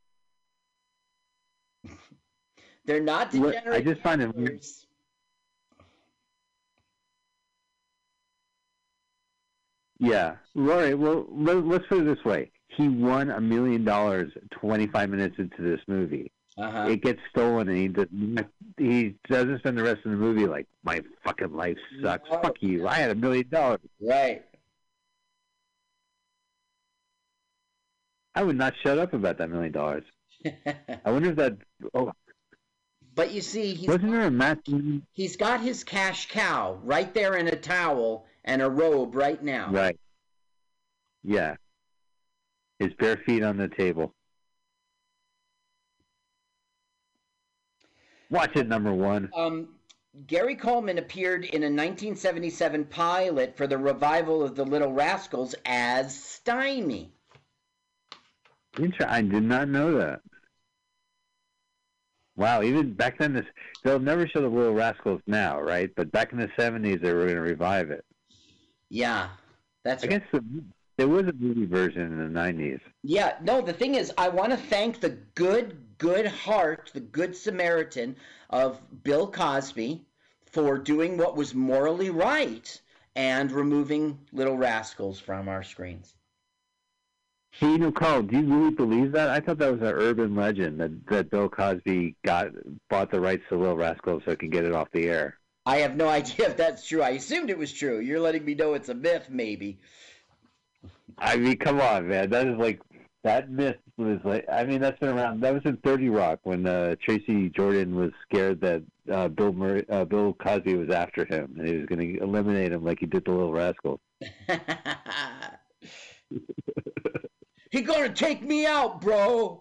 They're not What- degenerate I just find it weird. gamblers. Yeah. All right, well, let, let's put it this way. He won a million dollars twenty-five minutes into this movie. Uh-huh. It gets stolen, and he doesn't, he doesn't spend the rest of the movie like, my fucking life sucks. No. Fuck you. I had a million dollars. Right. I would not shut up about that million dollars. I wonder if that, oh, But you see, he's wasn't there a match? he's got his cash cow right there in a towel and a robe right now. Right. Yeah. His bare feet on the table. Watch it, number one. Um, Gary Coleman appeared in a nineteen seventy-seven pilot for the revival of The Little Rascals as Stymie. Inter- I did not know that. Wow, even back then, this they'll never show the Little Rascals now, right? But back in the seventies, they were going to revive it. Yeah, that's I right. guess the, there was a movie version in the nineties. Yeah, no, the thing is, I want to thank the good, good heart, the good Samaritan of Bill Cosby for doing what was morally right and removing Little Rascals from our screens. Hey, you know, Carl, do you really believe that? I thought that was an urban legend that, that Bill Cosby got bought the rights to Little Rascals so he could get it off the air. I have no idea if that's true. I assumed it was true. You're letting me know it's a myth, maybe. I mean, come on, man. That is like that myth was like. I mean, that's been around. That was in thirty Rock when uh, Tracy Jordan was scared that uh, Bill Murray, uh, Bill Cosby was after him and he was going to eliminate him like he did the Little Rascals. He gonna take me out, bro.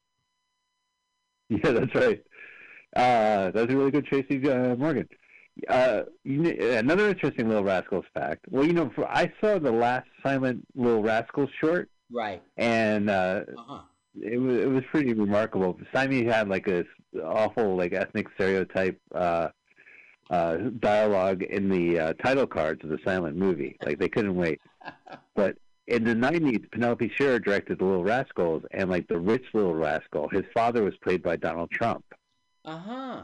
Yeah, that's right. Uh, that's a really good Tracy uh, Morgan. Uh, you know, another interesting Little Rascals fact. Well, you know, for, I saw the last silent Little Rascals short, Right. and uh, Uh-huh. it was it was pretty remarkable. Simon had like a awful like ethnic stereotype uh, uh, dialogue in the uh, title cards of the silent movie. Like they couldn't wait. But in the nineties, Penelope Shearer directed the Little Rascals, and like the rich Little Rascal, his father was played by Donald Trump. Uh-huh.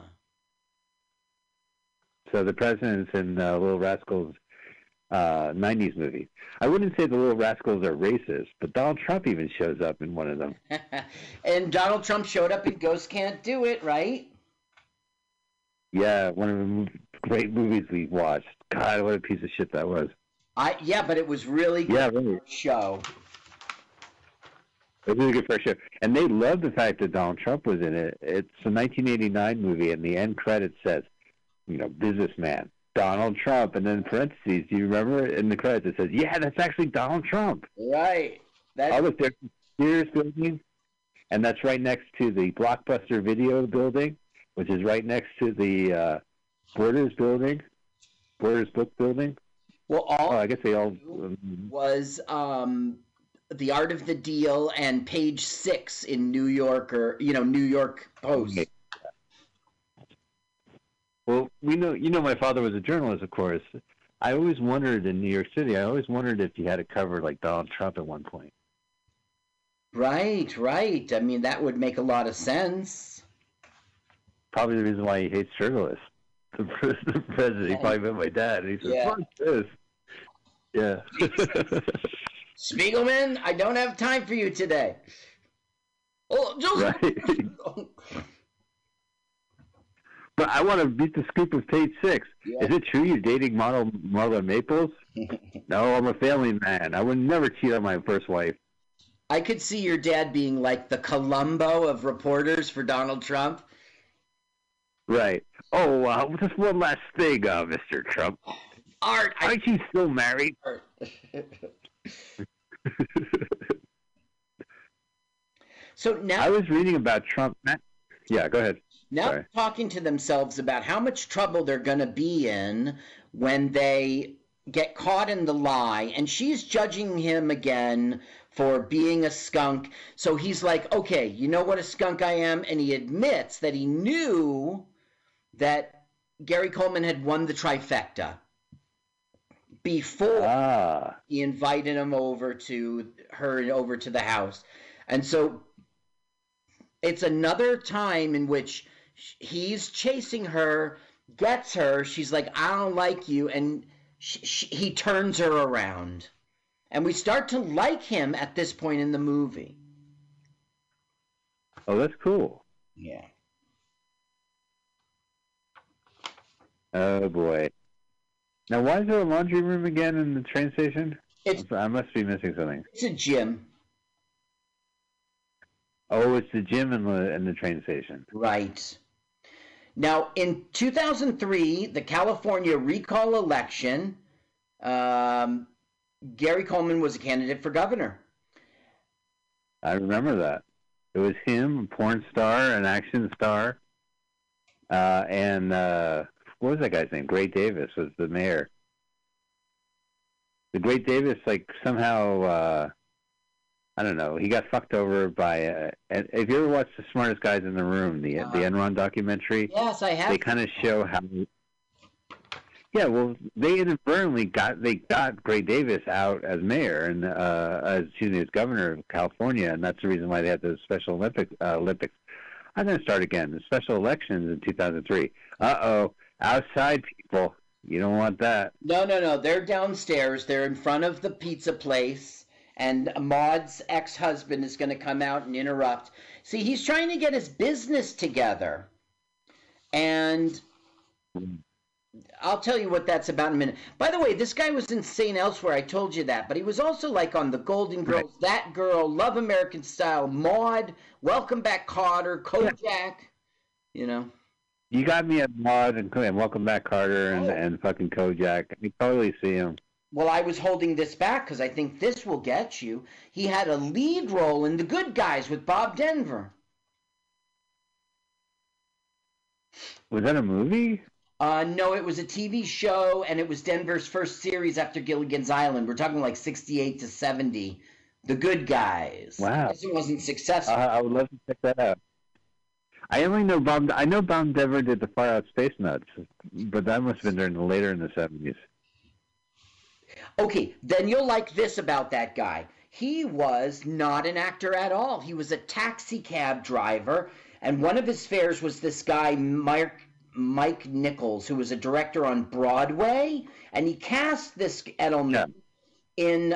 So the presidents in uh, Little Rascals uh, nineties movie. I wouldn't say the Little Rascals are racist, but Donald Trump even shows up in one of them. And Donald Trump showed up in Ghost Can't Do It, right? Yeah, one of the great movies we watched. God, what a piece of shit that was. I yeah, but it was really good Yeah, really. show. It was a good first show. And they loved the fact that Donald Trump was in it. It's a nineteen eighty-nine movie, and the end credit says, you know, businessman, Donald Trump, and then in parentheses, do you remember in the credits it says, yeah, that's actually Donald Trump. Right. That's Oh, look, there's the Sears building, and that's right next to the Blockbuster Video building, which is right next to the uh, Borders building, Borders Book building. well all Oh, I guess they all... Um, was um The Art of the Deal and Page Six in New York, or you know, New York Post. Okay. Well, we know, you know, my father was a journalist, of course. I always wondered in New York City, I always wondered if you had to cover like Donald Trump at one point. Right, right. I mean, that would make a lot of sense. Probably the reason why he hates journalists. The, the president, he probably met my dad, and he said, Yeah. fuck this. Yeah. Spiegelman, I don't have time for you today. Oh, just Right. But I want to beat the scoop of Page Six. Yeah. Is it true you're dating model Marla Maples? No, I'm a family man. I would never cheat on my first wife. I could see your dad being like the Columbo of reporters for Donald Trump. Right. Oh, uh, just one last thing, uh, Mister Trump. Art, I Aren't you still married? Art. So now, I was reading about Trump. Yeah, go ahead. now Sorry. they're talking to themselves about how much trouble they're going to be in when they get caught in the lie, and she's judging him again for being a skunk. So he's like, okay, you know what a skunk I am? And he admits that he knew that Gary Coleman had won the trifecta before Ah, he invited him over to her over to the house. And so it's another time in which he's chasing her, gets her, she's like, I don't like you, and she, she, he turns her around. And we start to like him at this point in the movie. oh, that's cool. Yeah. Oh boy. Now, why is there a laundry room again in the train station? It's I must be missing something. it's a gym. Oh, it's the gym in the in the train station. Right. Now, in two thousand three, the California recall election, um, Gary Coleman was a candidate for governor. I remember that. It was him, a porn star, an action star, uh, and uh, what was that guy's name? Gray Davis was the mayor. The Great Davis, like somehow, uh, I don't know. He got fucked over by. Uh, and if you ever watch The Smartest Guys in the Room, the Uh, the Enron documentary, yes, I have. they kind of show how. Yeah, well, they inadvertently got they got Gray Davis out as mayor and uh, as excuse me, as governor of California, and that's the reason why they had the Special Olympic uh, Olympics. I'm going to start again. The special elections in two thousand three. Uh oh, outside people, you don't want that. No, no, no. They're downstairs. They're in front of the pizza place, and Maud's ex-husband is going to come out and interrupt. See, he's trying to get his business together, and I'll tell you what that's about in a minute. By the way, this guy was insane elsewhere. I told you that. But he was also like on The Golden Girls, right. That Girl, Love American Style, Maude, Welcome Back Kotter, Kojak, yeah. You know. You got me at Maude and, and Welcome Back Kotter and, oh. and fucking Kojak. I can totally see him. Well, I was holding this back because I think this will get you. He had a lead role in The Good Guys with Bob Denver. Was that a movie? Uh, no, it was a T V show, and it was Denver's first series after Gilligan's Island. We're talking like sixty-eight to seventy. The Good Guys. Wow. I guess it wasn't successful. Uh, I would love to check that out. I only know Bob. I know Bob Denver did the Far Out Space Nuts, but that must have been during the, later in the seventies. Okay, then you'll like this about that guy. He was not an actor at all. He was a taxi cab driver, and one of his fares was this guy, Mike. Mike Nichols, who was a director on Broadway, and he cast this Edelman yeah. in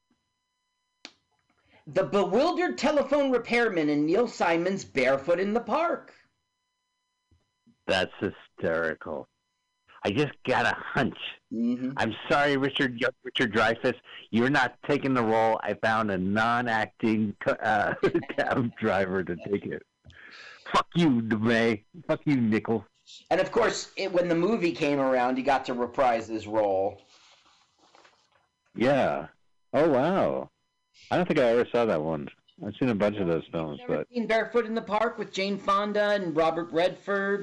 The Bewildered Telephone Repairman in Neil Simon's Barefoot in the Park. That's hysterical. I just got a hunch. Mm-hmm. I'm sorry, Richard Richard Dreyfuss, you're not taking the role. I found a non-acting uh, cab driver to take it. Fuck you, DeMay. Fuck you, Nichols. And, of course, it, when the movie came around, he got to reprise his role. Yeah. Oh, wow. I don't think I ever saw that one. I've seen a bunch of those films. You've never but seen Barefoot in the Park with Jane Fonda and Robert Redford?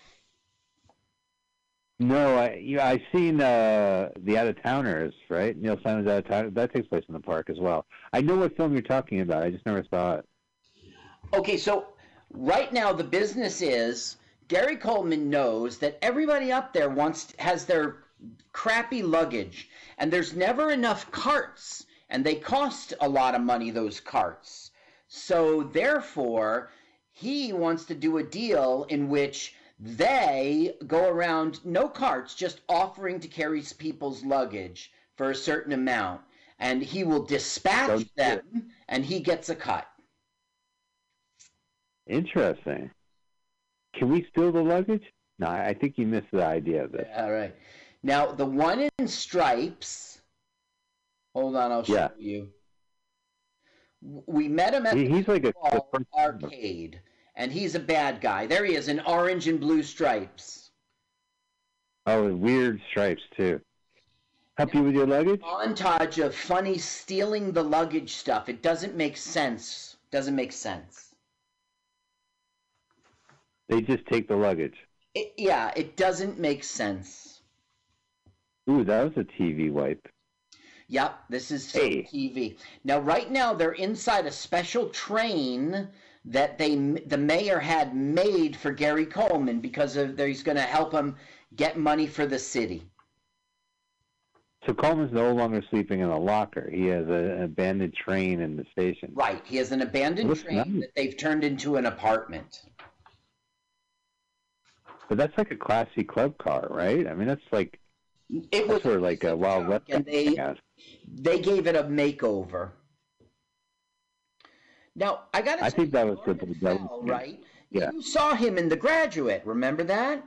No, I you, I've seen uh, The Out-of-Towners, right? Neil Simon's Out-of-Towners. That takes place in the park as well. I know what film you're talking about. I just never saw it. Okay, so right now the business is... Gary Coleman knows that everybody up there wants has their crappy luggage, and there's never enough carts, and they cost a lot of money, those carts. So therefore, he wants to do a deal in which they go around, no carts, just offering to carry people's luggage for a certain amount, and he will dispatch them, and he gets a cut. Interesting. Can we steal the luggage? No, I think you missed the idea of this. Yeah, all right. Now, the one in stripes, hold on, I'll show yeah. you. We met him at he, the he's like a, arcade, and he's a bad guy. There he is, in orange and blue stripes. Oh, weird stripes, too. Help you with your luggage? Montage of funny stealing the luggage stuff. It doesn't make sense. Doesn't make sense. They just take the luggage. It, yeah, it doesn't make sense. Ooh, that was a T V wipe. Yep, this is hey. T V. Now, right now, they're inside a special train that they the mayor had made for Gary Coleman because of he's going to help him get money for the city. So Coleman's no longer sleeping in a locker. He has a, an abandoned train in the station. Right. He has an abandoned train nice. that they've turned into an apartment. But that's like a classy club car, right? I mean, that's like it was for like a Wild West. And they they gave it a makeover. Now I got to. I think that was the Fell, right? Yeah. You saw him in The Graduate. Remember that?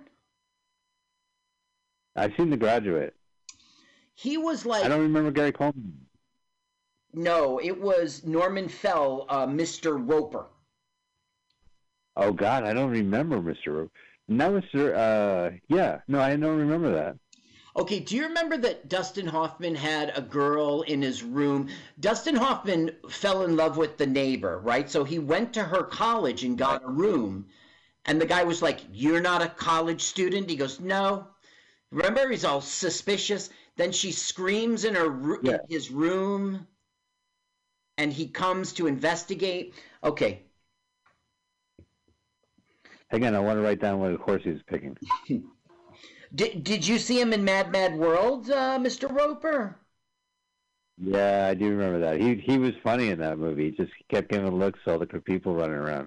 I've seen The Graduate. He was like. I don't remember Gary Coleman. No, it was Norman Fell, uh, Mister Roper. Oh God, I don't remember Mister Roper. That was, uh, yeah, no, I don't remember that. Okay, do you remember that Dustin Hoffman had a girl in his room? Dustin Hoffman fell in love with the neighbor, right? So he went to her college and got a room. And the guy was like, "You're not a college student?" He goes, "No." Remember, he's all suspicious. Then she screams in her yeah. in his room. and he comes to investigate. Okay. Again, I want to write down what horse he was picking. Did, did you see him in Mad Mad World, uh, Mister Roper? Yeah, I do remember that. He he was funny in that movie. He just kept giving looks to all the people running around.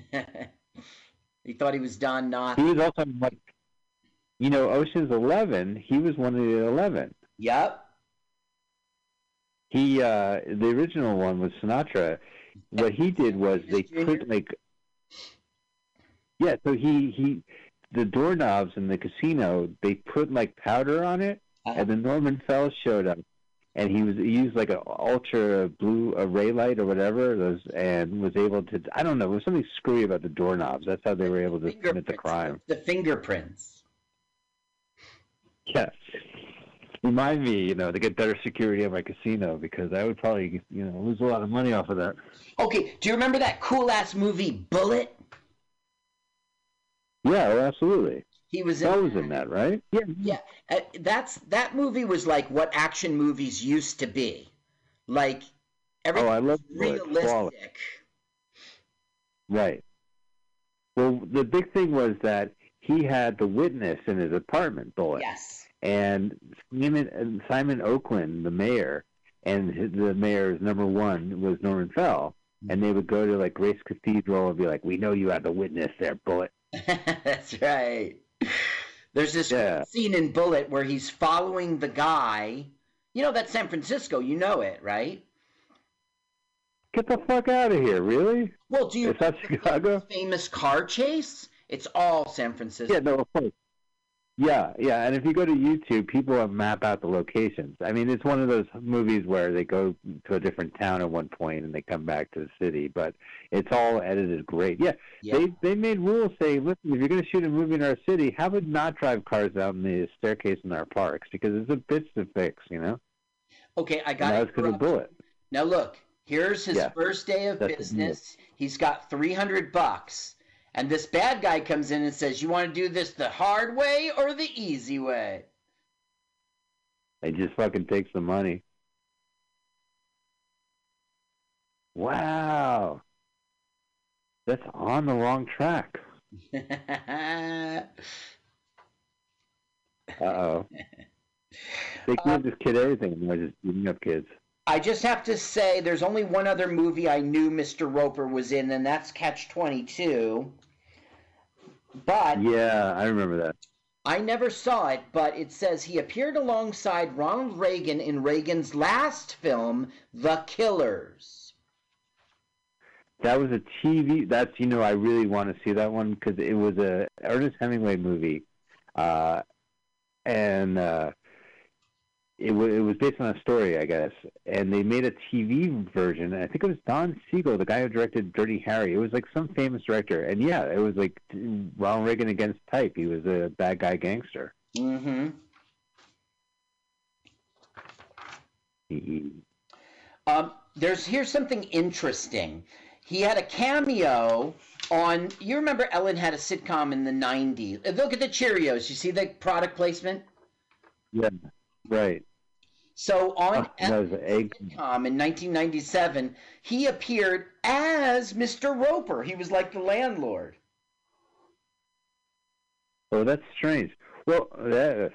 He thought he was Don Knotts. He was also like, you know, Ocean's Eleven. He was one of the eleven. Yep. He uh, the original one was Sinatra. What he did was they put like, yeah. So he he the doorknobs in the casino, they put like powder on it, uh-huh. and then Norman Fell showed up. And he was he used like an ultra blue array light or whatever, those, and was able to. I don't know. There was something screwy about the doorknobs. That's how they were able to commit the crime. The fingerprints. Yeah. Remind me, you know, to get better security at my casino because I would probably, you know, lose a lot of money off of that. Okay. Do you remember that cool ass movie Bullet? Yeah, well, absolutely. He was in that was in that, right? Yeah. Yeah. Uh, that's that movie was like what action movies used to be. Like everything oh, I love was realistic. Right. Well, the big thing was that he had the witness in his apartment, Bullet. Yes. And Simon, Simon Oakland, the mayor, and his, the mayor's number one was Norman Fell. And they would go to like Grace Cathedral and be like, "We know you have the witness there, Bullet." That's right. There's this yeah. scene in Bullet where he's following the guy. You know, that's San Francisco. You know it, right? Get the fuck out of here, really? Well, do you Is that Chicago? Famous car chase? It's all San Francisco. Yeah, no, of course. Yeah, yeah, and if you go to YouTube, people have map out the locations. I mean, it's one of those movies where they go to a different town at one point and they come back to the city, but it's all edited great. Yeah, yeah. they they made rules saying, listen, if you're going to shoot a movie in our city, how about not drive cars down the staircase in our parks? Because it's a bitch to fix, you know? Okay, I got it. That was because of Bullet. Now look, here's his yeah. first day of That's business. He's got three hundred bucks. And this bad guy comes in and says, "You want to do this the hard way or the easy way?" He just fucking takes the money. Wow. That's on the wrong track. Uh-oh. They can't uh, just kid everything. They're just beating up kids. I just have to say there's only one other movie I knew Mister Roper was in, and that's Catch twenty-two. But yeah, I remember that. I never saw it, but it says he appeared alongside Ronald Reagan in Reagan's last film, The Killers. That was a T V. That's, you know, I really want to see that one because it was a Ernest Hemingway movie, uh, and uh, it, w- it was based on a story, I guess. And they made a T V version. I think it was Don Siegel, the guy who directed Dirty Harry. It was like some famous director. And yeah, it was like Ronald Reagan against type. He was a bad guy gangster. Mm-hmm. He... Um, there's here's something interesting. He had a cameo on. You remember Ellen had a sitcom in the nineties. Look at the Cheerios. You see the product placement? Yeah. Right. So on oh, sitcom in nineteen ninety-seven, he appeared as Mister Roper. He was like the landlord. Oh, that's strange. Well, that,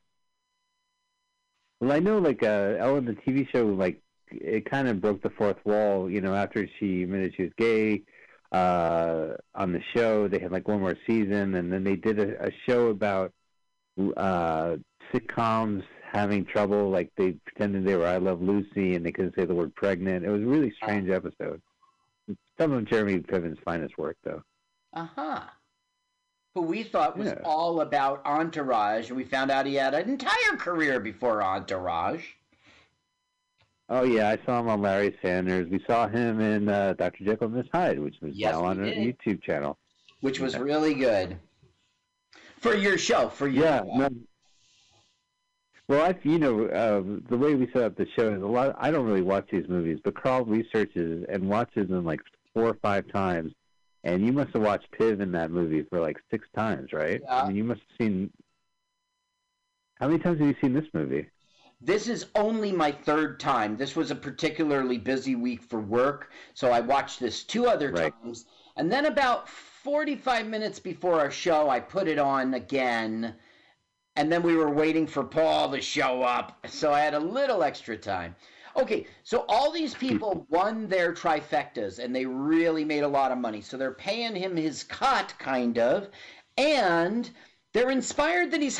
well, I know, like uh, Ellen, the T V show, like it kind of broke the fourth wall. You know, after she admitted she was gay uh, on the show, they had like one more season, and then they did a, a show about uh, sitcoms having trouble, like they pretended they were I Love Lucy and they couldn't say the word pregnant. It was a really strange uh, episode. Some of Jeremy Piven's finest work, though. Uh-huh. Who we thought was yeah. all about Entourage, and we found out he had an entire career before Entourage. Oh, yeah, I saw him on Larry Sanders. We saw him in uh, Doctor Jekyll and Miss Hyde, which was yes, now on a did. YouTube channel. Which was yeah. really good. For your show, for your Yeah, show. no, well, I, you know, uh, the way we set up the show is a lot. I don't really watch these movies, but Carl researches and watches them like four or five times. And you must have watched Piv in that movie for like six times, right? Yeah. I mean, you must have seen. How many times have you seen this movie? This is only my third time. This was a particularly busy week for work, so I watched this two other Right. times. And then about forty-five minutes before our show, I put it on again. And then we were waiting for Paul to show up, so I had a little extra time. Okay, so all these people won their trifectas, and they really made a lot of money. So they're paying him his cut, kind of, and they're inspired that he's